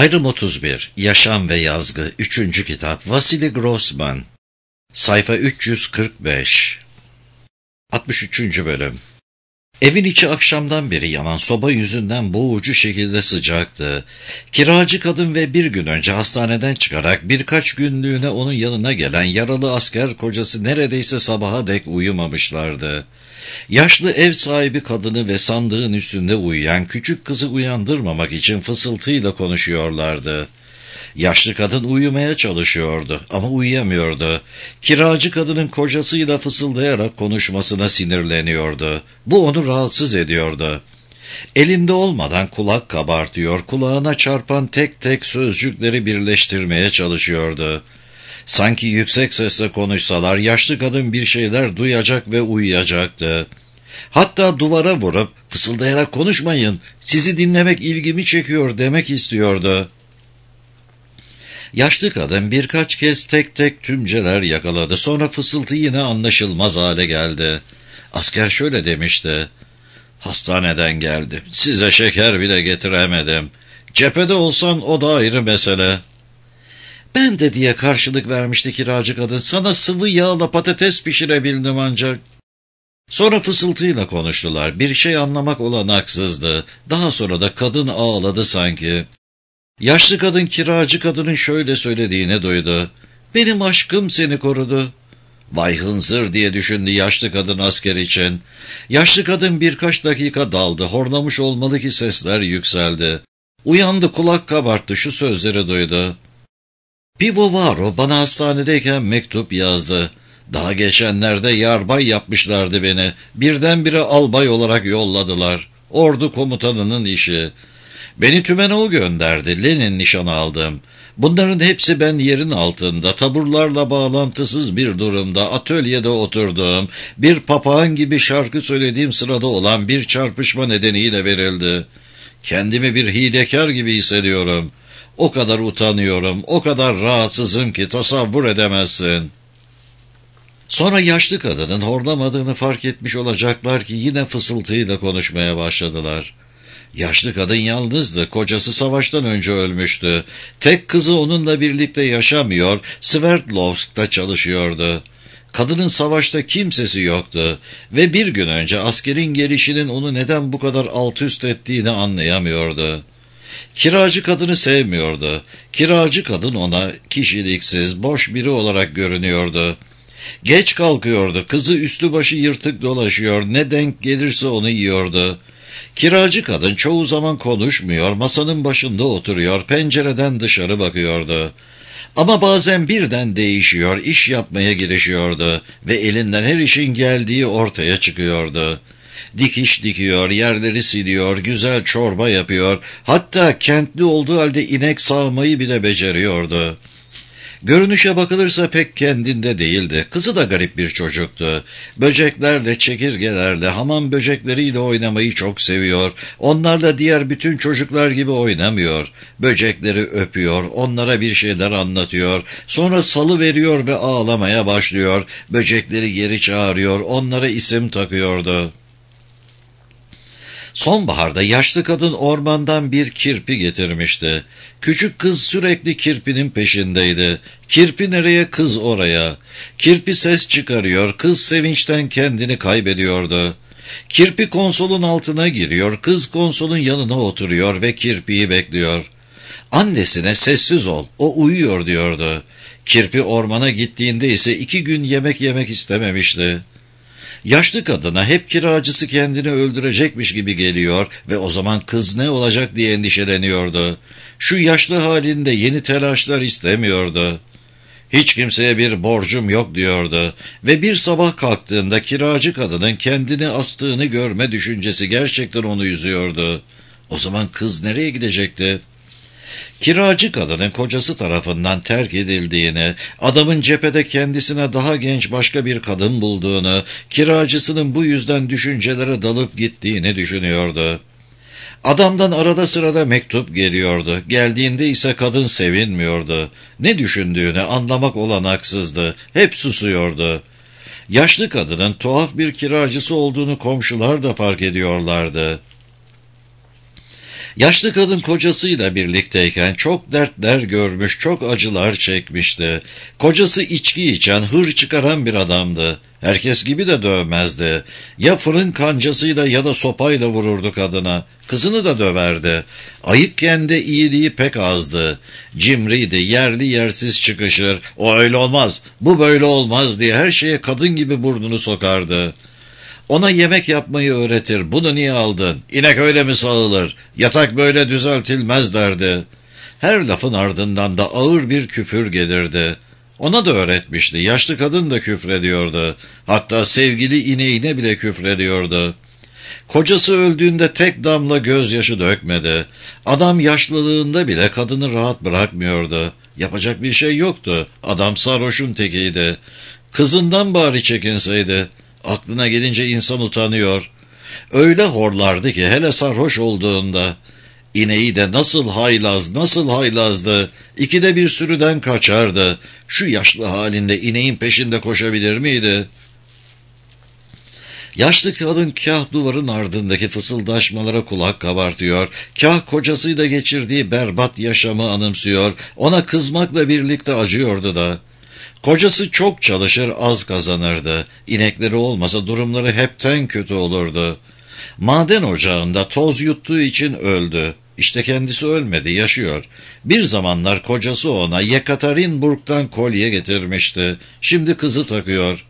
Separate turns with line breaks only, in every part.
Ayrım 31. Yaşam ve Yazgı 3. kitap Vasily Grossman. Sayfa 345. 63. bölüm. Evin içi akşamdan beri yanan soba yüzünden boğucu şekilde sıcaktı. Kiracı kadın ve bir gün önce hastaneden çıkarak birkaç günlüğüne onun yanına gelen yaralı asker kocası neredeyse sabaha dek uyumamışlardı. Yaşlı ev sahibi kadını ve sandığın üstünde uyuyan küçük kızı uyandırmamak için fısıltıyla konuşuyorlardı. Yaşlı kadın uyumaya çalışıyordu ama uyuyamıyordu. Kiracı kadının kocasıyla fısıldayarak konuşmasına sinirleniyordu. Bu onu rahatsız ediyordu. Elinde olmadan kulak kabartıyor, kulağına çarpan tek tek sözcükleri birleştirmeye çalışıyordu. Sanki yüksek sesle konuşsalar yaşlı kadın bir şeyler duyacak ve uyuyacaktı. Hatta duvara vurup fısıldayarak konuşmayın, sizi dinlemek ilgimi çekiyor demek istiyordu. Yaşlı kadın birkaç kez tek tek tümceler yakaladı. Sonra fısıltı yine anlaşılmaz hale geldi. Asker şöyle demişti: "Hastaneden geldim. Size şeker bile getiremedim. Cephede olsan o da ayrı mesele." "Ben de," diye karşılık vermişti kiracı kadın. "Sana sıvı yağla patates pişirebildim ancak." Sonra fısıltıyla konuştular. Bir şey anlamak olanaksızdı. Daha sonra da kadın ağladı sanki. Yaşlı kadın kiracı kadının şöyle söylediğini duydu: "Benim aşkım seni korudu." "Vay hınzır," diye düşündü yaşlı kadın asker için. Yaşlı kadın birkaç dakika daldı. Horlamış olmalı ki sesler yükseldi. Uyandı, kulak kabarttı, şu sözleri duydu: "Pivovaro bana hastanedeyken mektup yazdı. Daha geçenlerde yarbay yapmışlardı beni. Birdenbire albay olarak yolladılar. Ordu komutanının işi. Beni tümene o gönderdi. Lenin nişanı aldım. Bunların hepsi ben yerin altında, taburlarla bağlantısız bir durumda, atölyede oturduğum, bir papağan gibi şarkı söylediğim sırada olan bir çarpışma nedeniyle verildi. Kendimi bir hilekar gibi hissediyorum. O kadar utanıyorum, o kadar rahatsızım ki tasavvur edemezsin." Sonra yaşlı kadının horlamadığını fark etmiş olacaklar ki yine fısıltıyla konuşmaya başladılar. Yaşlı kadın yalnızdı. Kocası savaştan önce ölmüştü. Tek kızı onunla birlikte yaşamıyor, Sverdlovsk'ta çalışıyordu. Kadının savaşta kimsesi yoktu ve bir gün önce askerin gelişinin onu neden bu kadar alt üst ettiğini anlayamıyordu. Kiracı kadını sevmiyordu. Kiracı kadın ona kişiliksiz, boş biri olarak görünüyordu. Geç kalkıyordu, kızı üstü başı yırtık dolaşıyor, ne denk gelirse onu yiyordu. Kiracı kadın çoğu zaman konuşmuyor, masanın başında oturuyor, pencereden dışarı bakıyordu. Ama bazen birden değişiyor, iş yapmaya girişiyordu ve elinden her işin geldiği ortaya çıkıyordu. Dikiş dikiyor, yerleri siliyor, güzel çorba yapıyor, hatta kentli olduğu halde inek sağmayı bile beceriyordu. Görünüşe bakılırsa pek kendinde değildi. Kızı da garip bir çocuktu. Böceklerle, çekirgelerle, hamam böcekleriyle oynamayı çok seviyor. Onlarla diğer bütün çocuklar gibi oynamıyor. Böcekleri öpüyor, onlara bir şeyler anlatıyor. Sonra salıveriyor ve ağlamaya başlıyor. Böcekleri geri çağırıyor, onlara isim takıyordu. Sonbaharda yaşlı kadın ormandan bir kirpi getirmişti. Küçük kız sürekli kirpinin peşindeydi. Kirpi nereye, kız oraya. Kirpi ses çıkarıyor, kız sevinçten kendini kaybediyordu. Kirpi konsolun altına giriyor, kız konsolun yanına oturuyor ve kirpiyi bekliyor. Annesine "Sessiz ol, o uyuyor," diyordu. Kirpi ormana gittiğinde ise 2 gün yemek yemek istememişti. Yaşlı kadına hep kiracısı kendini öldürecekmiş gibi geliyor ve o zaman kız ne olacak diye endişeleniyordu. Şu yaşlı halinde yeni telaşlar istemiyordu. Hiç kimseye bir borcum yok diyordu ve bir sabah kalktığında kiracı kadının kendini astığını görme düşüncesi gerçekten onu üzüyordu. O zaman kız nereye gidecekti? Kiracı kadının kocası tarafından terk edildiğini, adamın cephede kendisine daha genç başka bir kadın bulduğunu, kiracısının bu yüzden düşüncelere dalıp gittiğini düşünüyordu. Adamdan arada sırada mektup geliyordu. Geldiğinde ise kadın sevinmiyordu. Ne düşündüğünü anlamak olanaksızdı. Hep susuyordu. Yaşlı kadının tuhaf bir kiracısı olduğunu komşular da fark ediyorlardı. Yaşlı kadın kocasıyla birlikteyken çok dertler görmüş, çok acılar çekmişti. Kocası içki içen, hır çıkaran bir adamdı. Herkes gibi de dövmezdi. Ya fırın kancasıyla ya da sopayla vururdu kadına. Kızını da döverdi. Ayıkken de iyiliği pek azdı. Cimriydi, yerli yersiz çıkışır. O öyle olmaz, bu böyle olmaz diye her şeye kadın gibi burnunu sokardı. Ona yemek yapmayı öğretir. Bunu niye aldın? İnek öyle mi sağılır? Yatak böyle düzeltilmez derdi. Her lafın ardından da ağır bir küfür gelirdi. Ona da öğretmişti. Yaşlı kadın da küfrediyordu. Hatta sevgili ineğine bile küfrediyordu. Kocası öldüğünde tek damla gözyaşı dökmedi. Adam yaşlılığında bile kadını rahat bırakmıyordu. Yapacak bir şey yoktu. Adam sarhoşun tekiydi. Kızından bari çekinseydi. Aklına gelince insan utanıyor. Öyle horlardı ki hele sarhoş olduğunda. İneği de nasıl haylazdı. İkide bir sürüden kaçardı. Şu yaşlı halinde ineğin peşinde koşabilir miydi? Yaşlı kadın kah duvarın ardındaki fısıldaşmalara kulak kabartıyor, kah kocasıyla geçirdiği berbat yaşamı anımsıyor, ona kızmakla birlikte acıyordu da. Kocası çok çalışır, az kazanırdı. İnekleri olmasa durumları hepten kötü olurdu. Maden ocağında toz yuttuğu için öldü. İşte kendisi ölmedi, yaşıyor. Bir zamanlar kocası ona Yekaterinburg'dan kolye getirmişti. Şimdi kızı takıyor.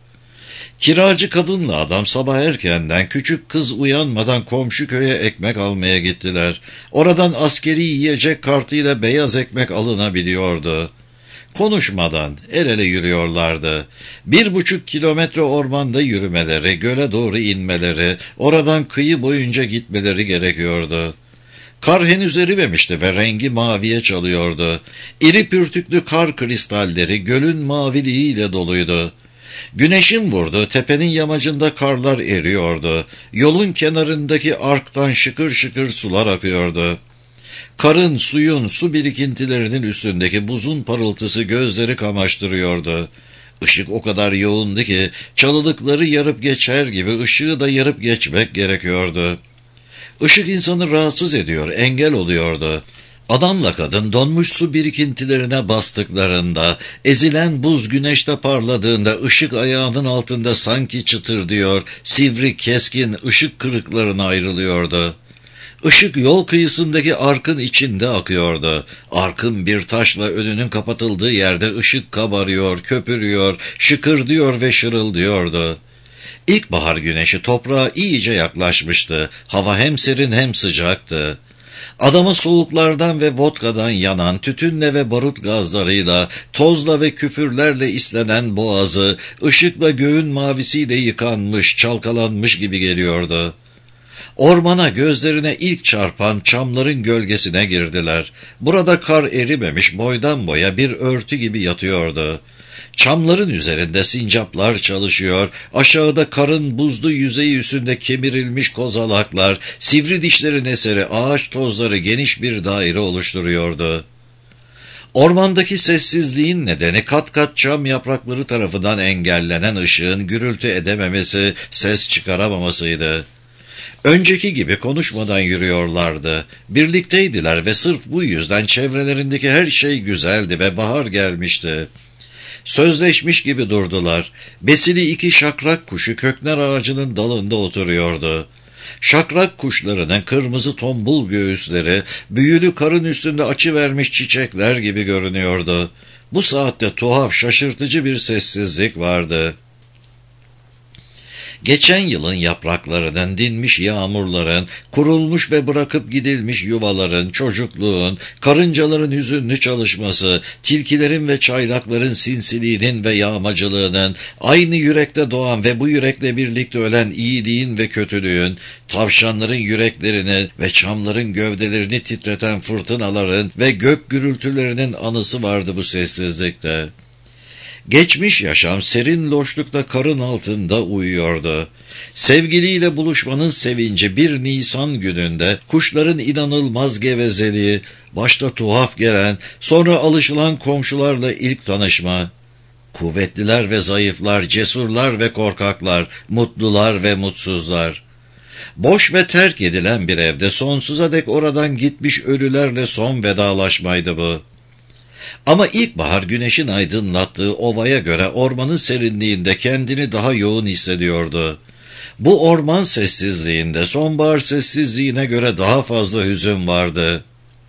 Kiracı kadınla adam sabah erkenden küçük kız uyanmadan komşu köye ekmek almaya gittiler. Oradan askeri yiyecek kartıyla beyaz ekmek alınabiliyordu. Konuşmadan el ele yürüyorlardı. 1,5 kilometre ormanda yürümeleri, göle doğru inmeleri, oradan kıyı boyunca gitmeleri gerekiyordu. Kar henüz erimemişti ve rengi maviye çalıyordu. İri pürtüklü kar kristalleri gölün maviliğiyle doluydu. Güneşin vurduğu tepenin yamacında karlar eriyordu. Yolun kenarındaki arktan şıkır şıkır sular akıyordu. Karın, suyun, su birikintilerinin üstündeki buzun parıltısı gözleri kamaştırıyordu. Işık o kadar yoğundu ki çalılıkları yarıp geçer gibi ışığı da yarıp geçmek gerekiyordu. Işık insanı rahatsız ediyor, engel oluyordu. Adamla kadın donmuş su birikintilerine bastıklarında, ezilen buz güneşte parladığında ışık ayağının altında sanki çıtırdıyor, sivri keskin ışık kırıklarına ayrılıyordu. Işık yol kıyısındaki arkın içinde akıyordu. Arkın bir taşla önünün kapatıldığı yerde ışık kabarıyor, köpürüyor, şıkırdıyor ve şırıldıyordu. İlkbahar güneşi toprağa iyice yaklaşmıştı. Hava hem serin hem sıcaktı. Adamı soğuklardan ve vodkadan yanan tütünle ve barut gazlarıyla, tozla ve küfürlerle islenen boğazı, ışıkla göğün mavisiyle yıkanmış, çalkalanmış gibi geliyordu. Ormana gözlerine ilk çarpan çamların gölgesine girdiler. Burada kar erimemiş, boydan boya bir örtü gibi yatıyordu. Çamların üzerinde sincaplar çalışıyor, aşağıda karın buzlu yüzeyi üstünde kemirilmiş kozalaklar, sivri dişlerin eseri ağaç tozları geniş bir daire oluşturuyordu. Ormandaki sessizliğin nedeni kat kat çam yaprakları tarafından engellenen ışığın gürültü edememesi, ses çıkaramamasıydı. Önceki gibi konuşmadan yürüyorlardı. Birlikteydiler ve sırf bu yüzden çevrelerindeki her şey güzeldi ve bahar gelmişti. Sözleşmiş gibi durdular. Besili iki şakrak kuşu köknar ağacının dalında oturuyordu. Şakrak kuşlarının kırmızı tombul göğüsleri, büyülü karın üstünde açıvermiş çiçekler gibi görünüyordu. Bu saatte tuhaf, şaşırtıcı bir sessizlik vardı. Geçen yılın yapraklarının, dinmiş yağmurların, kurulmuş ve bırakıp gidilmiş yuvaların, çocukluğun, karıncaların hüzünlü çalışması, tilkilerin ve çaylakların sinsiliğinin ve yağmacılığının, aynı yürekte doğan ve bu yürekle birlikte ölen iyiliğin ve kötülüğün, tavşanların yüreklerini ve çamların gövdelerini titreten fırtınaların ve gök gürültülerinin anısı vardı bu sessizlikte. Geçmiş yaşam serin loşlukta karın altında uyuyordu. Sevgiliyle buluşmanın sevinci bir Nisan gününde, kuşların inanılmaz gevezeliği, başta tuhaf gelen, sonra alışılan komşularla ilk tanışma. Kuvvetliler ve zayıflar, cesurlar ve korkaklar, mutlular ve mutsuzlar. Boş ve terk edilen bir evde sonsuza dek oradan gitmiş ölülerle son vedalaşmaydı bu. Ama ilkbahar güneşin aydınlattığı ovaya göre ormanın serinliğinde kendini daha yoğun hissediyordu. Bu orman sessizliğinde sonbahar sessizliğine göre daha fazla hüzün vardı.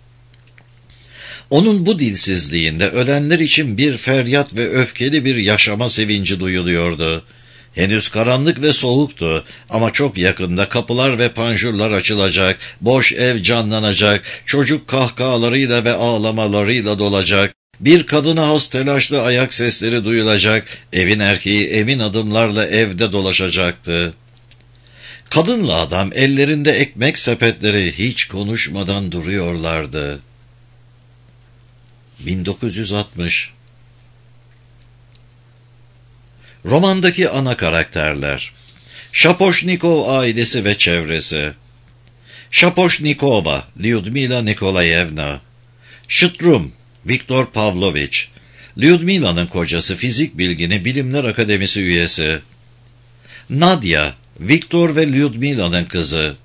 Onun bu dilsizliğinde ölenler için bir feryat ve öfkeli bir yaşama sevinci duyuluyordu. Henüz karanlık ve soğuktu ama çok yakında kapılar ve panjurlar açılacak, boş ev canlanacak, çocuk kahkahalarıyla ve ağlamalarıyla dolacak, bir kadına has telaşlı ayak sesleri duyulacak, evin erkeği emin adımlarla evde dolaşacaktı. Kadınla adam ellerinde ekmek sepetleri hiç konuşmadan duruyorlardı. 1960. Romandaki ana karakterler: Shaposhnikov ailesi ve çevresi. Shaposhnikova, Lyudmila Nikolayevna. Şıtrum, Viktor Pavlovich. Lyudmila'nın kocası, fizik bilgini Bilimler Akademisi üyesi. Nadia, Viktor ve Lyudmila'nın kızı.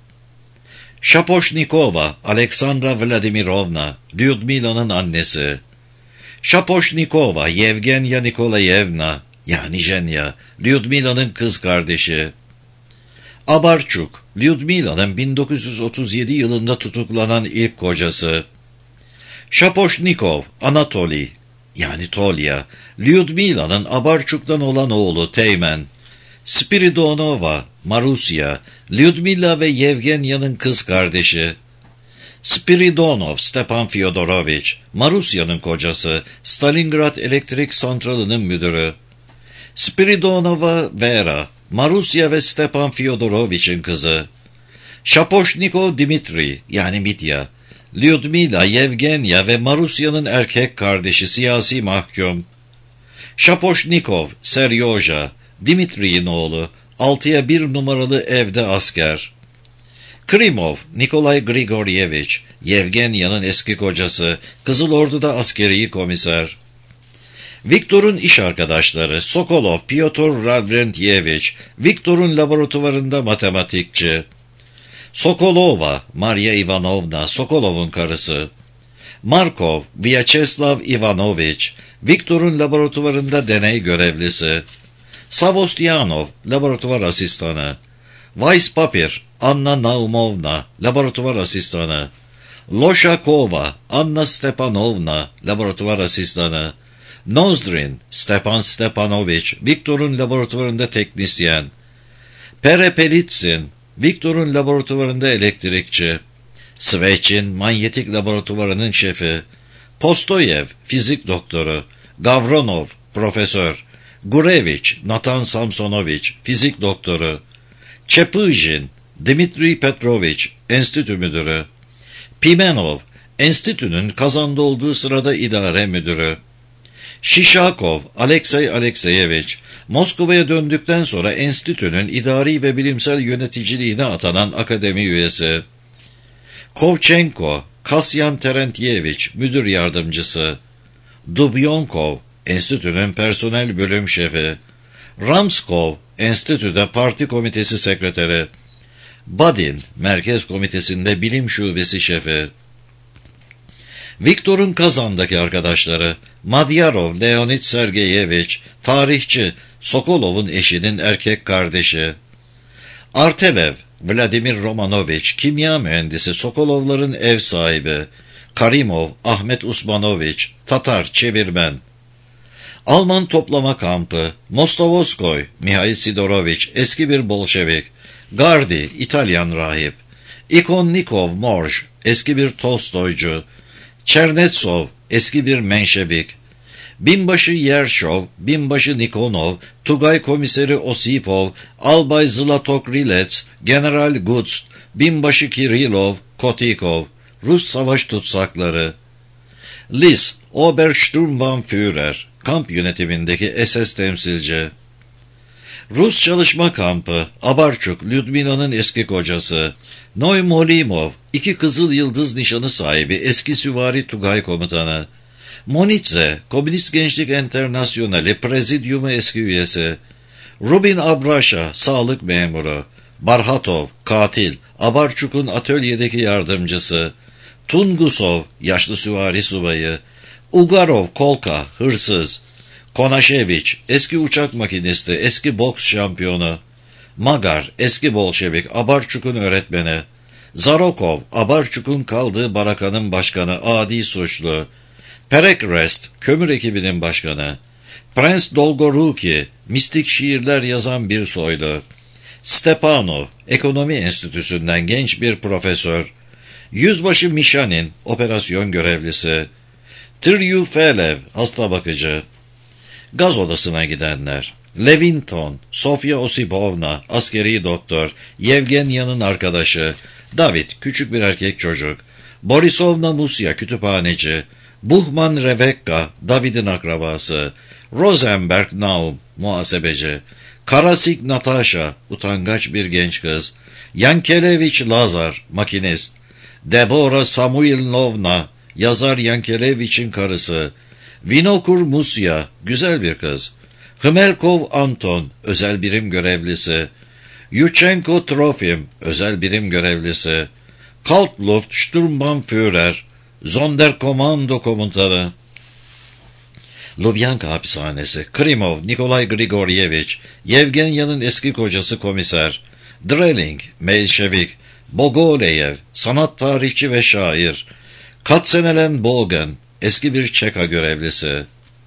Shaposhnikova, Aleksandra Vladimirovna, Lyudmila'nın annesi. Shaposhnikova, Yevgenya Nikolayevna, yani Jenya, Lyudmila'nın kız kardeşi. Abarçuk, Lyudmila'nın 1937 yılında tutuklanan ilk kocası. Shaposhnikov, Anatoli, yani Tolya, Lyudmila'nın Abarçuk'tan olan oğlu Teğmen. Spiridonova, Marusya, Lyudmila ve Yevgenya'nın kız kardeşi. Spiridonov, Stepan Fyodorovich, Marusya'nın kocası, Stalingrad Elektrik Santralı'nın müdürü. Spiridonova Vera, Marusya ve Stepan Fyodorovich'in kızı. Shaposhnikov Dimitri, yani Mitya, Lyudmila, Yevgenya ve Marusya'nın erkek kardeşi, siyasi mahkum. Shaposhnikov Seryoja, Dimitri'nin oğlu, 6'ya 1 numaralı evde asker. Krimov, Nikolay Grigoryevich, Yevgenya'nın eski kocası, Kızıl Ordu'da askeri komiser. Viktor'un iş arkadaşları: Sokolov, Pyotr Lavrentyevich, Viktor'un laboratuvarında matematikçi. Sokolova, Maria Ivanovna, Sokolov'un karısı. Markov, Vyacheslav Ivanovich, Viktor'un laboratuvarında deney görevlisi. Savostyanov, laboratuvar asistanı. Weisspapir, Anna Naumovna, laboratuvar asistanı. Loshakova, Anna Stepanovna, laboratuvar asistanı. Nozdrin, Stepan Stepanovich, Viktor'un laboratuvarında teknisyen. Perepelitsin, Viktor'un laboratuvarında elektrikçi. Sveçin, manyetik laboratuvarının şefi. Postoyev, fizik doktoru. Gavronov, profesör. Gurevich, Natan Samsonovich, fizik doktoru. Çepıjin, Dmitri Petrovich, enstitü müdürü. Pimenov, enstitünün kazanda olduğu sırada idare müdürü. Şişakov, Alexey Alexeyevich, Moskova'ya döndükten sonra enstitünün idari ve bilimsel yöneticiliğine atanan akademi üyesi. Kovchenko, Kasyan Terentyevich, müdür yardımcısı. Dubyonkov, enstitünün personel bölüm şefi. Ramskov, enstitüde parti komitesi sekreteri. Badin, merkez komitesinde bilim şubesi şefi. Viktor'un Kazan'daki arkadaşları: Madyarov, Leonid Sergeyevich, tarihçi, Sokolov'un eşinin erkek kardeşi. Artelev, Vladimir Romanovich, kimya mühendisi, Sokolovların ev sahibi. Karimov, Ahmet Usmanovich, Tatar, çevirmen. Alman toplama kampı: Mostovoskoy, Mihail Sidorovich, eski bir Bolşevik. Gardi, İtalyan rahip. Ikonnikov Morj, eski bir Tolstoycu. Çernetsov, eski bir Menşevik. Binbaşı Yershov, binbaşı Nikonov, Tugay komiseri Osipov, albay Zlatokrilets, general Gutst, binbaşı Kirillov, Kotikov, Rus savaş tutsakları. Lis, Obersturmbannführer, kamp yönetimindeki SS temsilci. Rus çalışma kampı: Abarçuk, Lyudmila'nın eski kocası. Noymolimov, 2 Kızıl Yıldız nişanı sahibi, eski süvari Tugay komutanı. Monitze, Komünist Gençlik Enternasyonali, prezidyumu eski üyesi. Rubin Abraşa, sağlık memuru. Barhatov, katil, Abarçuk'un atölyedeki yardımcısı, Tungusov, yaşlı süvari subayı, Ugarov, kolka, hırsız, Konaşeviç, eski uçak makinisti, eski boks şampiyonu, Magar, eski Bolşevik, Abarçuk'un öğretmeni, Zarokov, Abarçuk'un kaldığı barakanın başkanı, adi suçlu, Perekrest, kömür ekibinin başkanı, Prens Dolgoruki, mistik şiirler yazan bir soylu, Stepanov, ekonomi enstitüsünden genç bir profesör, Yüzbaşı Mişanin, operasyon görevlisi, Tryufelev, hasta bakıcı, gaz odasına gidenler, Levinton, Sofya Osipovna, askeri doktor, Yevgenya'nın arkadaşı, David, küçük bir erkek çocuk, Borisovna Musya, kütüphaneci, Buchman Rebecca, David'in akrabası, Rosenberg Naum, muhasebeci, Karasik Natasha, utangaç bir genç kız, Yankelevich Lazar, makinist, Debora Samuilovna, yazar Yankelevich'in karısı, Vinokur Musya, güzel bir kız, Hmelkov Anton, özel birim görevlisi, Yuchenko Trofim, özel birim görevlisi, Kaltluft Sturmbannführer, Sonderkommando komutanı, Lubyanka hapishanesi, Krimov, Nikolay Grigoryevich, Yevgenya'nın eski kocası komiser, Dreling, Menşevik, Bogoleyev, sanat tarihçi ve şair, Katsenelen Bogen, eski bir Çeka görevlisi,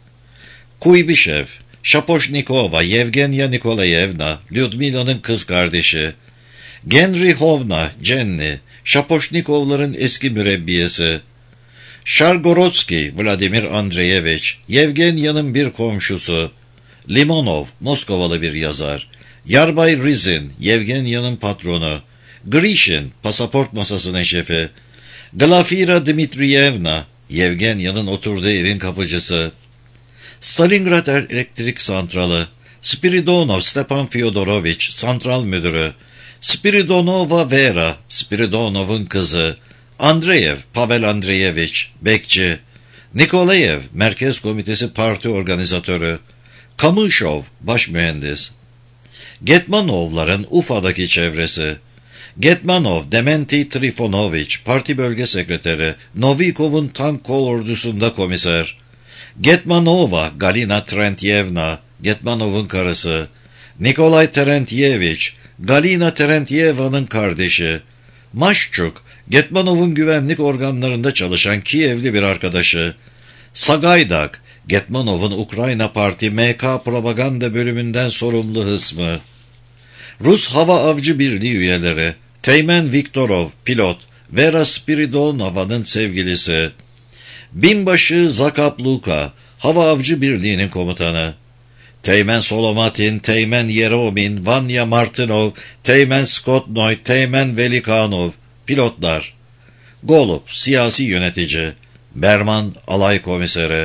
Kuybişev, Şapoşnikova, Yevgenya Nikolayevna, Lyudmila'nın kız kardeşi, Genrihovna, Jenny, Şapoşnikovların eski mürebbiyesi, Şargorodski, Vladimir Andreyevich, Yevgenya'nın bir komşusu, Limonov, Moskovalı bir yazar, Yarbay Rizin, Yevgenya'nın patronu, Grishin, pasaport masasının şefi, Glafira Dmitriyevna, Yevgenya'nın oturduğu evin kapıcısı, Stalingrad Elektrik Santralı, Spiridonov Stepan Fyodorovich, santral müdürü, Spiridonova Vera, Spiridonov'un kızı, Andreyev, Pavel Andreyevich, bekçi, Nikolayev, Merkez Komitesi Parti organizatörü, Kamышov, baş mühendis, Getmanovların Ufa'daki çevresi, Getmanov, Dementi Trifonovich, parti bölge sekreteri, Novikov'un tank kol ordusunda komiser, Getmanova, Galina Terentyevna, Getmanov'un karısı, Nikolay Terentyevich, Galina Terentyevna'nın kardeşi, Maşçuk, Getmanov'un güvenlik organlarında çalışan Kievli bir arkadaşı, Sagaydak, Getmanov'un Ukrayna Parti MK propaganda bölümünden sorumlu hısmı, Rus Hava Avcı Birliği üyeleri, Teğmen Viktorov, pilot, Vera Spiridonova'nın sevgilisi, Binbaşı Zakap Luka, Hava Avcı Birliği'nin komutanı, Teğmen Solomatin, Teğmen Yeromin, Vanya Martinov, Teğmen Skotnoy, Teğmen Velikanov, pilotlar, Golub, siyasi yönetici, Berman, alay komiseri,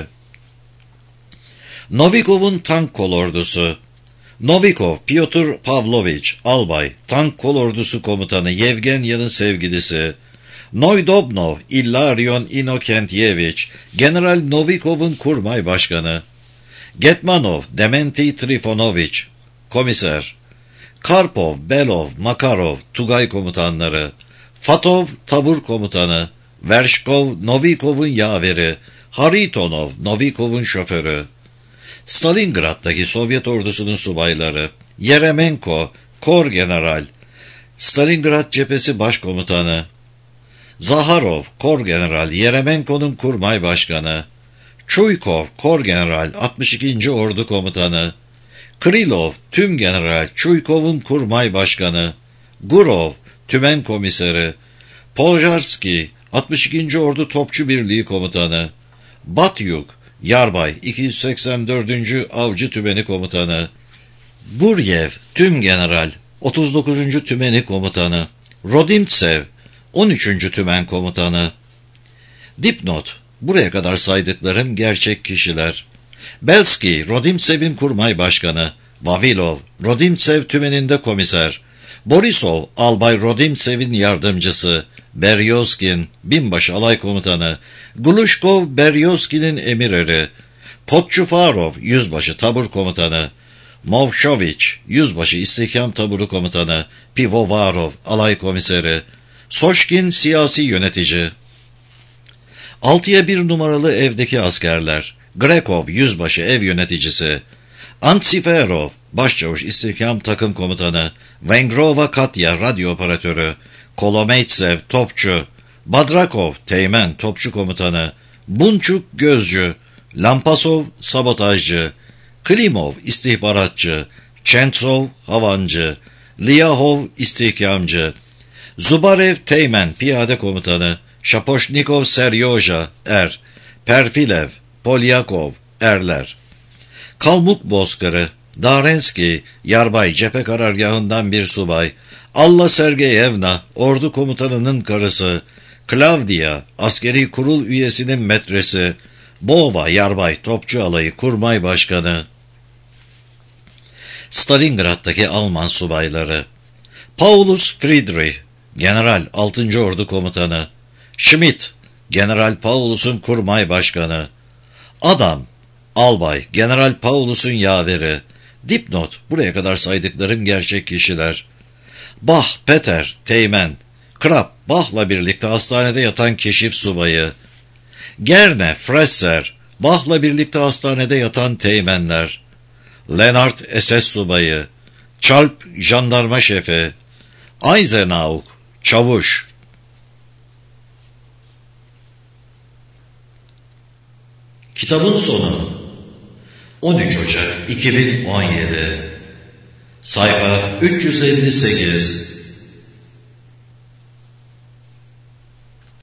Novikov'un tank kolordusu, Novikov, Pyotr Pavlovich, albay, tank kolordusu komutanı, Yevgenya'nın sevgilisi, Noydobnov, Illarion Inokentyevich, General Novikov'un kurmay başkanı, Getmanov, Dementi Trifonovich, komiser, Karpov, Belov, Makarov, Tugay komutanları, Fatov, tabur komutanı, Vershkov, Novikov'un yaveri, Haritonov, Novikov'un şoförü, Stalingrad'daki Sovyet ordusunun subayları, Yeremenko, kor general, Stalingrad cephesi başkomutanı, Zaharov, kor general, Yeremenko'nun kurmay başkanı, Chuykov, kor general, 62. Ordu komutanı, Krylov, tüm general, Çuykov'un kurmay başkanı, Gurov, tümen komiseri, Poljarski, 62. Ordu Topçu Birliği komutanı, Batyuk, Yarbay, 284. Avcı Tümeni komutanı, Guryev, tüm general, 39. Tümeni komutanı, Rodimtsev, 13. Tümen komutanı. Dipnot, buraya kadar saydıklarım gerçek kişiler. Belski, Rodimtsev'in kurmay başkanı, Vavilov, Rodimtsev tümeninde komiser, Borisov, albay Rodimtsev'in yardımcısı, Beryozkin, binbaşı alay komutanı, Glushkov, Beryozkin'in emireri, Podçufarov, yüzbaşı tabur komutanı, Movşoviç, Yüzbaşı İstihkam Taburu Komutanı, Pivovarov, Alay Komiseri, Soşkin, Siyasi Yönetici. 6'ya 1 numaralı evdeki askerler, Grekov, Yüzbaşı Ev Yöneticisi, Antsiferov, Başçavuş İstihkam Takım Komutanı, Vengrova Katya, Radyo Operatörü, Kolomeitsev, Topçu, Badrakov, Teğmen, Topçu Komutanı, Bunçuk, Gözcü, Lampasov, Sabotajcı, Klimov, İstihbaratçı, Çentsov, Havancı, Liyahov, İstihkamcı, Zubarev, Teğmen, Piyade Komutanı, Şapoşnikov, Seryoja, Er, Perfilev, Polyakov, Erler. Kalmuk Bozkırı, Darenski, Yarbay, cephe karargahından bir subay, Alla Sergeyevna, ordu komutanının karısı, Klavdiya, askeri kurul üyesinin metresi, Bova, Yarbay, topçu alayı, kurmay başkanı. Stalingrad'daki Alman subayları, Paulus Friedrich, General 6. Ordu Komutanı, Schmidt, General Paulus'un kurmay başkanı, Adam, Albay, General Paulus'un yaveri. Dipnot, buraya kadar saydıklarım gerçek kişiler. Bach, Peter, Teğmen, Krap, Bach'la birlikte hastanede yatan keşif subayı. Gerne, Fresser, Bach'la birlikte hastanede yatan teğmenler. Lennart, SS subayı. Çalp, jandarma şefi. Eisenach, çavuş. Kitabın sonu 13 Ocak 2017 Sayfa 358